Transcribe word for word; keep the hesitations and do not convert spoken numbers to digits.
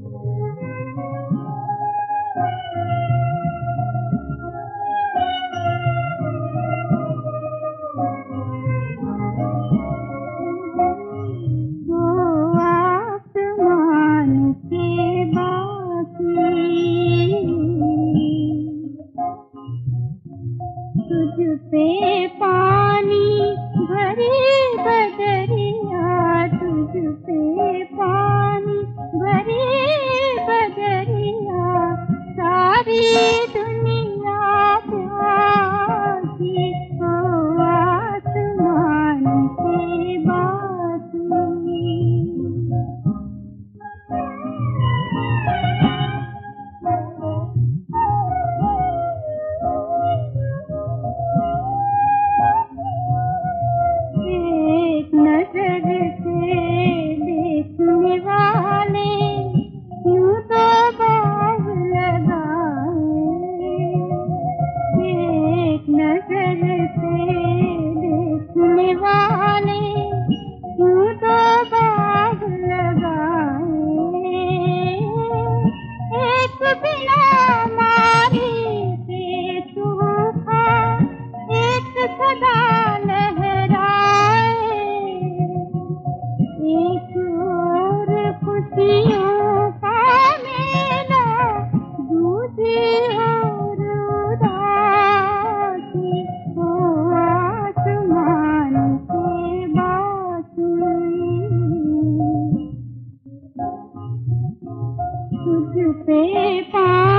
तुझ पे पानी भरे बदरिया, तुझ पे पानी भरे बदरिया, सारी दुनिया प्यासी हो आसमान की बासी। नजर से देखने वाले यूं तो बाग लगाए, एक नजर से देखने वाले यूं तो बाग लगाए, एक बिना मारी के सूखा एक सदा लहराए, एक और खुशियों का मेला, दूसरी ओर उदासी हो आसमान की बासी। तुझ पे